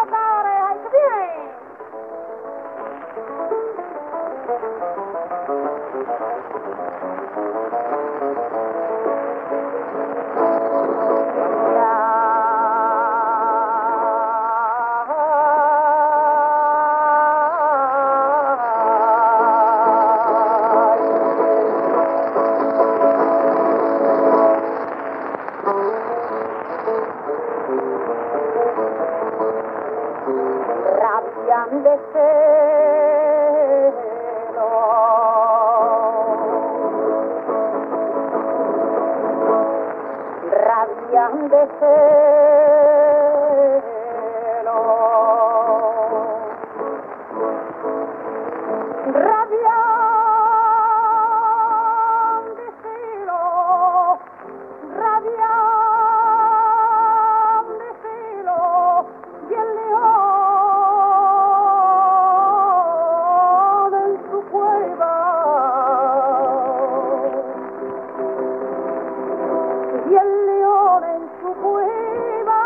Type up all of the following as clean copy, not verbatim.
motores, ¡ay, qué bien! Rabian de celo, rabian de celo, rabian de celo, rabian de celo, y el león en su cueva, y el león en su cueva,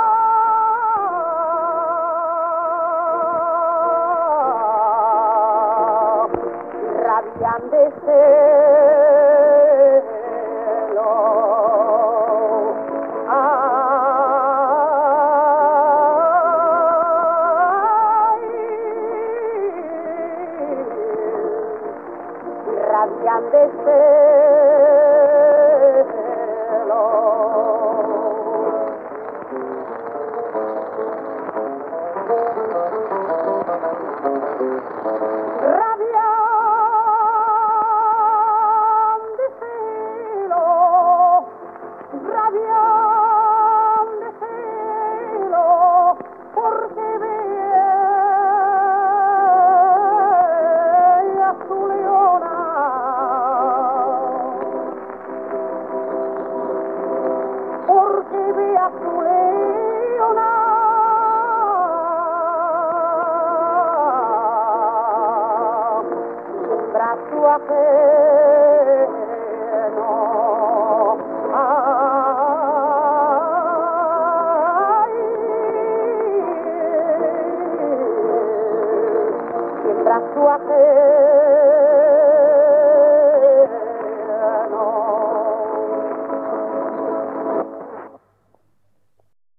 rabian de celo. Rabian de celo. Rabian de celo, rabian de celo, porque ve a su leona, porque ve a su leona, sin brazo ajeno, ay, sin brazo ajeno.